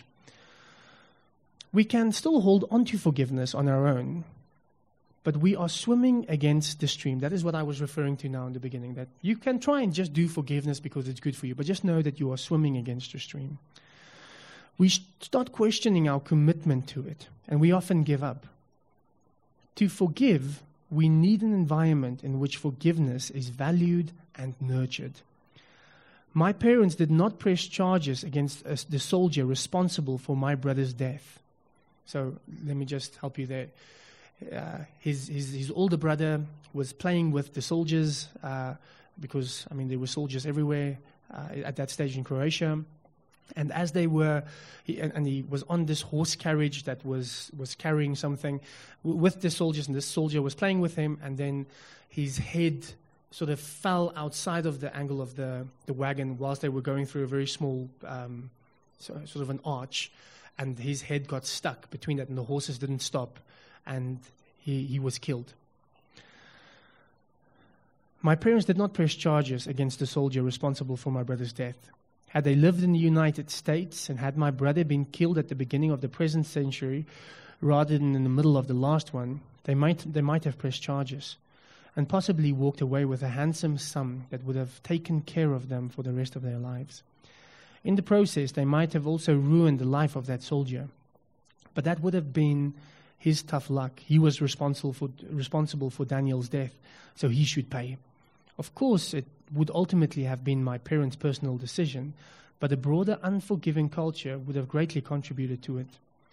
We can still hold on to forgiveness on our own, but we are swimming against the stream. That is what I was referring to now in the beginning, that you can try and just do forgiveness because it's good for you, but just know that you are swimming against the stream. We start questioning our commitment to it, and we often give up. To forgive, we need an environment in which forgiveness is valued and nurtured. My parents did not press charges against uh, the soldier responsible for my brother's death. So let me just help you there. Uh, his, his his older brother was playing with the soldiers uh, because, I mean, there were soldiers everywhere uh, at that stage in Croatia. And as they were, he, and, and he was on this horse carriage that was, was carrying something w- with the soldiers, and this soldier was playing with him, and then his head sort of fell outside of the angle of the, the wagon whilst they were going through a very small, um, so, sort of an arch, and his head got stuck between that, and the horses didn't stop, and he, he was killed. My parents did not press charges against the soldier responsible for my brother's death. Had they lived in the United States and had my brother been killed at the beginning of the present century rather than in the middle of the last one, they might they might have pressed charges and possibly walked away with a handsome sum that would have taken care of them for the rest of their lives. In the process, they might have also ruined the life of that soldier. But that would have been his tough luck. He was responsible for responsible for Daniel's death, so he should pay. Of course, it would ultimately have been my parents' personal decision, but a broader unforgiving culture would have greatly contributed to it.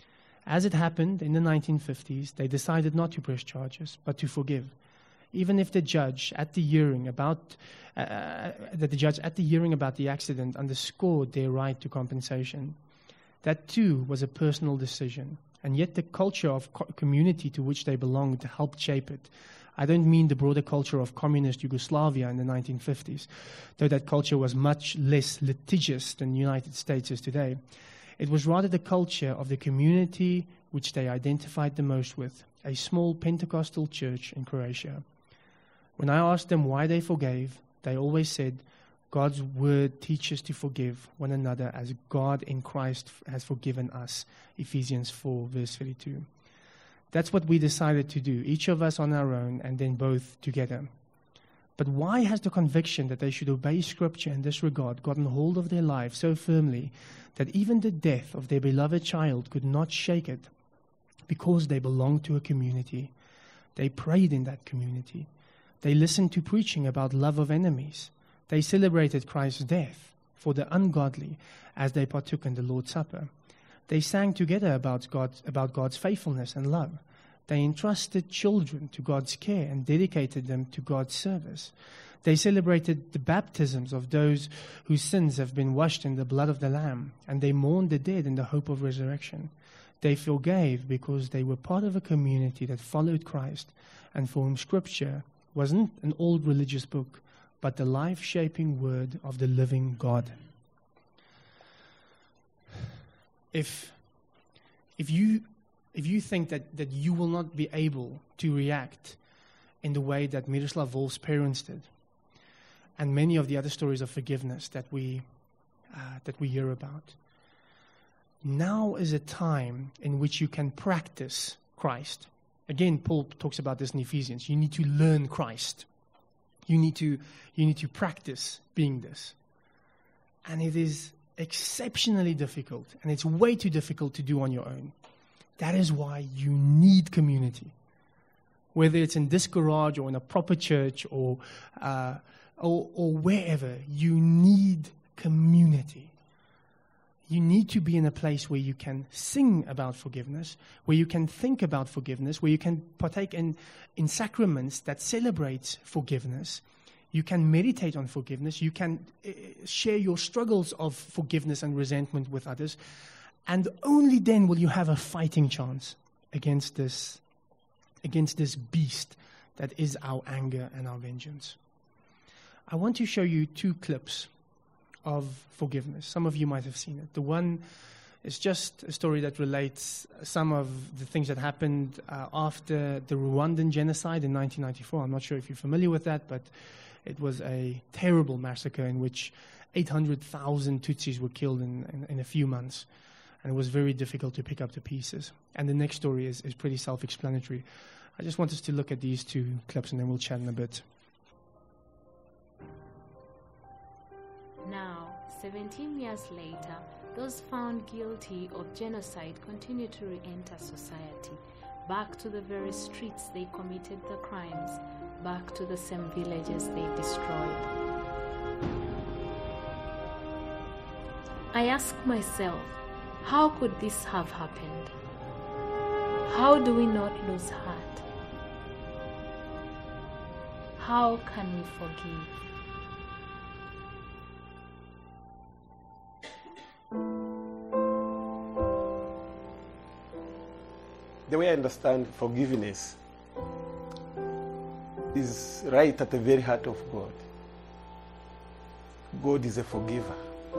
As it happened in the nineteen fifties, they decided not to press charges, but to forgive. Even if the judge at the hearing about uh, that the judge at the hearing about the accident underscored their right to compensation, that too was a personal decision. And yet the culture of co- community to which they belonged helped shape it. I don't mean the broader culture of communist Yugoslavia in the nineteen fifties, though that culture was much less litigious than the United States is today. It was rather the culture of the community which they identified the most with, a small Pentecostal church in Croatia. When I asked them why they forgave, they always said, God's word teaches to forgive one another as God in Christ has forgiven us. Ephesians four, verse thirty-two. That's what we decided to do, each of us on our own and then both together. But why has the conviction that they should obey Scripture in this regard gotten hold of their life so firmly that even the death of their beloved child could not shake it? Because they belonged to a community. They prayed in that community. They listened to preaching about love of enemies. They celebrated Christ's death for the ungodly as they partook in the Lord's Supper. They sang together about God's, about God's faithfulness and love. They entrusted children to God's care and dedicated them to God's service. They celebrated the baptisms of those whose sins have been washed in the blood of the Lamb, and they mourned the dead in the hope of resurrection. They forgave because they were part of a community that followed Christ and for whom Scripture wasn't an old religious book, but the life-shaping word of the living God. If, if you, if you think that, that you will not be able to react in the way that Miroslav Volf's parents did, and many of the other stories of forgiveness that we, uh, that we hear about, now is a time in which you can practice Christ. Again, Paul talks about this in Ephesians. You need to learn Christ. You need to, you need to practice being this. And it is exceptionally difficult, and it's way too difficult to do on your own. That is why you need community. Whether it's in this garage or in a proper church or, uh, or, or wherever, you need community. You need to be in a place where you can sing about forgiveness, where you can think about forgiveness, where you can partake in, in sacraments that celebrate forgiveness. You can meditate on forgiveness. You can uh, share your struggles of forgiveness and resentment with others. And only then will you have a fighting chance against this, against this beast that is our anger and our vengeance. I want to show you two clips of forgiveness. Some of you might have seen it. The one is just a story that relates some of the things that happened uh, after the Rwandan genocide in nineteen ninety-four. I'm not sure if you're familiar with that, but it was a terrible massacre in which eight hundred thousand Tutsis were killed in, in, in a few months. And it was very difficult to pick up the pieces. And the next story is, is pretty self-explanatory. I just want us to look at these two clips and then we'll chat in a bit. Now, seventeen years later, those found guilty of genocide continue to re-enter society, back to the very streets they committed the crimes, back to the same villages they destroyed. I ask myself, how could this have happened? How do we not lose heart? How can we forgive? The way I understand forgiveness is right at the very heart of God. God is a forgiver.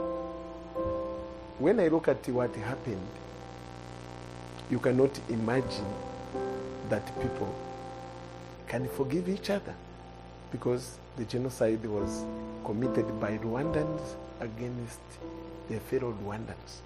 When I look at what happened, you cannot imagine that people can forgive each other because the genocide was committed by Rwandans against their fellow Rwandans.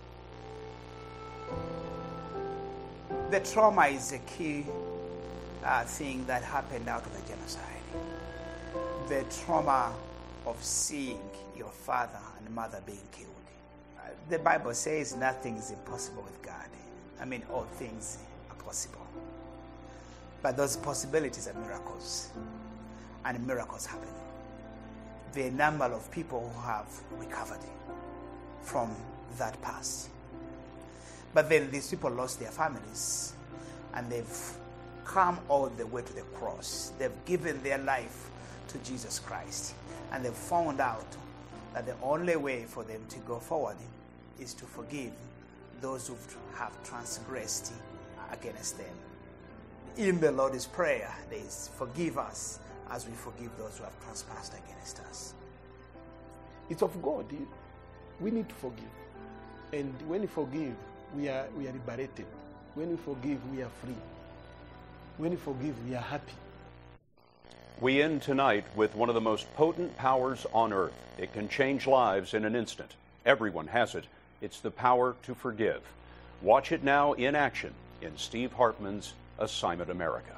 The trauma is a key uh, thing that happened out of the genocide. The trauma of seeing your father and mother being killed. Uh, the Bible says nothing is impossible with God. I mean, all things are possible. But those possibilities are miracles. And miracles happen. The number of people who have recovered from that past. But then these people lost their families, and they've come all the way to the cross. They've given their life to Jesus Christ, and they've found out that the only way for them to go forward is to forgive those who have transgressed against them. In the Lord's Prayer, there is forgive us as we forgive those who have trespassed against us. It's of God. We need to forgive. And when we forgive, we are, we are liberated. When we forgive, we are free. When we forgive, we are happy. We end tonight with one of the most potent powers on earth. It can change lives in an instant. Everyone has it. It's the power to forgive. Watch it now in action in Steve Hartman's Assignment America.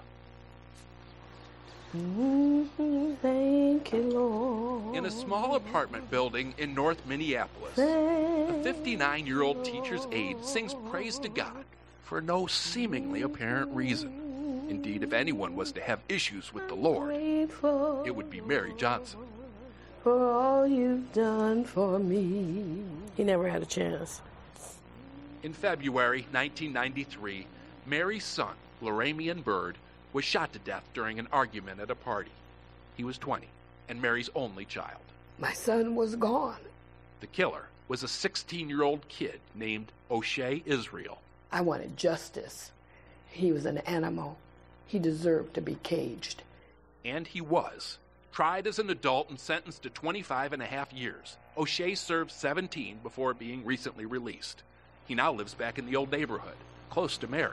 Thank you, Lord. In a small apartment building in North Minneapolis, a fifty-nine-year-old teacher's aide sings praise to God for no seemingly apparent reason. Indeed, if anyone was to have issues with the Lord, it would be Mary Johnson. For all you've done for me. He never had a chance. In February nineteen ninety-three, Mary's son, Loramian Bird, was shot to death during an argument at a party. He was twenty, and Mary's only child. My son was gone. The killer was a sixteen-year-old kid named O'Shea Israel. I wanted justice. He was an animal. He deserved to be caged. And he was. Tried as an adult and sentenced to twenty-five and a half years. O'Shea served seventeen before being recently released. He now lives back in the old neighborhood, close to Mary.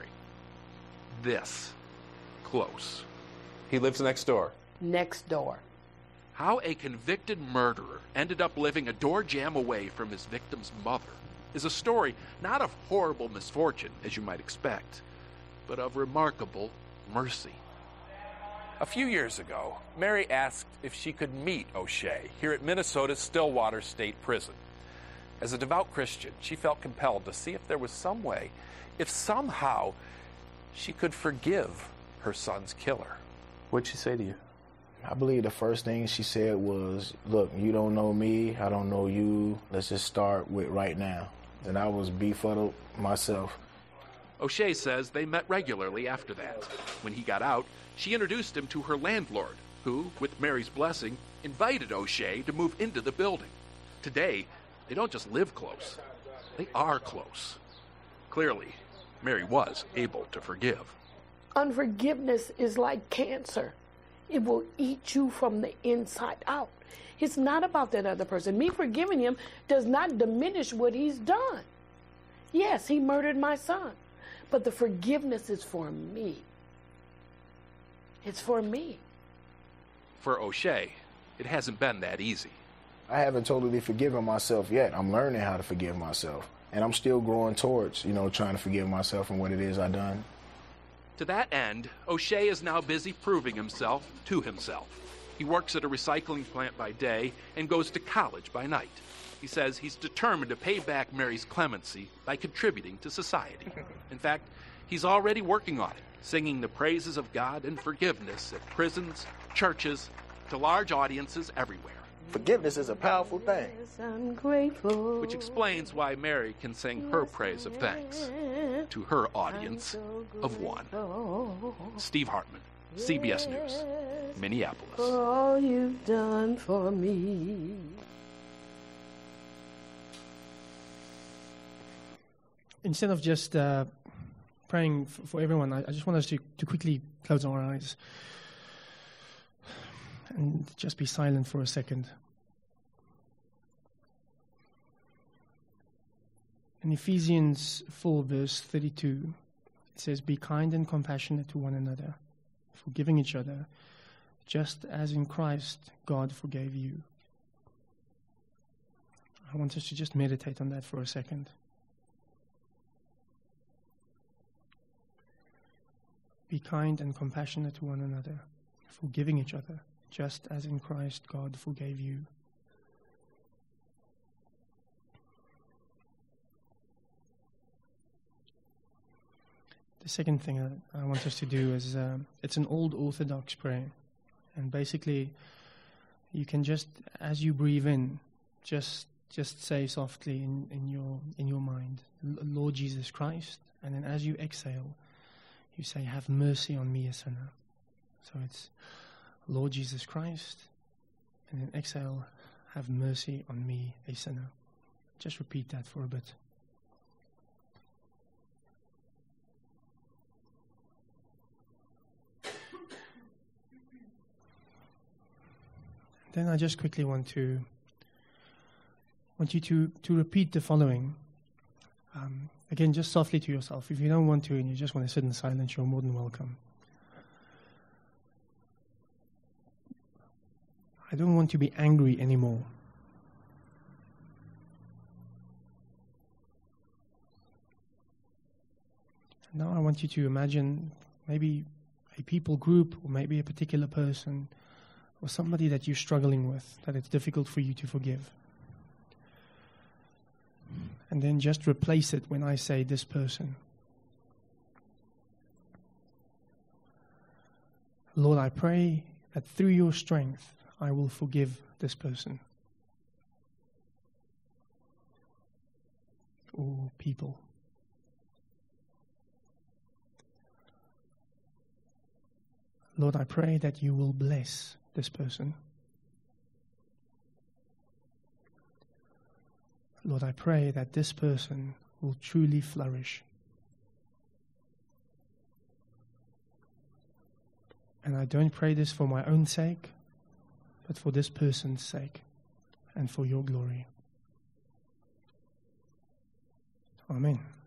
This close. He lives next door. Next door. How a convicted murderer ended up living a door jam away from his victim's mother is a story not of horrible misfortune, as you might expect, but of remarkable mercy. A few years ago, Mary asked if she could meet O'Shea here at Minnesota's Stillwater State Prison. As a devout Christian, she felt compelled to see if there was some way, if somehow she could forgive her son's killer. What'd she say to you? I believe the first thing she said was, look, you don't know me, I don't know you, let's just start with right now. And I was befuddled myself. O'Shea says they met regularly after that. When he got out, she introduced him to her landlord, who, with Mary's blessing, invited O'Shea to move into the building. Today, they don't just live close, they are close. Clearly, Mary was able to forgive. Unforgiveness is like cancer. It will eat you from the inside out. It's not about that other person. Me forgiving him does not diminish what he's done. Yes, he murdered my son, but the forgiveness is for me. It's for me. For O'Shea, it hasn't been that easy. I haven't totally forgiven myself yet. I'm learning how to forgive myself. And I'm still growing towards, you know, trying to forgive myself and what it is I've done. To that end, O'Shea is now busy proving himself to himself. He works at a recycling plant by day and goes to college by night. He says he's determined to pay back Mary's clemency by contributing to society. In fact, he's already working on it, singing the praises of God and forgiveness at prisons, churches, to large audiences everywhere. Forgiveness is a powerful thing. I'm grateful. Which explains why Mary can sing her praise of thanks to her audience of one. Steve Hartman, C B S News, Minneapolis. For all you've done for me. Instead of just uh, praying for, for everyone, I, I just want us to, to quickly close our eyes and just be silent for a second. In Ephesians four, verse thirty-two, it says, be kind and compassionate to one another, forgiving each other, just as in Christ God forgave you. I want us to just meditate on that for a second. Be kind and compassionate to one another, forgiving each other, just as in Christ God forgave you. The second thing that I want us to do is, um, it's an old Orthodox prayer. And basically, you can just, as you breathe in, just just say softly in, in your in your mind, Lord Jesus Christ, and then as you exhale, you say, have mercy on me, a sinner. So it's Lord Jesus Christ, and then exhale, have mercy on me, a sinner. Just repeat that for a bit. Then I just quickly want to want you to, to repeat the following. Um, again, just softly to yourself. If you don't want to and you just want to sit in silence, you're more than welcome. I don't want to be angry anymore. Now I want you to imagine maybe a people group or maybe a particular person or somebody that you're struggling with, that it's difficult for you to forgive. And then just replace it when I say this person. Lord, I pray that through your strength, I will forgive this person. Or people. Lord, I pray that you will bless this person. Lord, I pray that this person will truly flourish. And I don't pray this for my own sake, but for this person's sake and for your glory. Amen.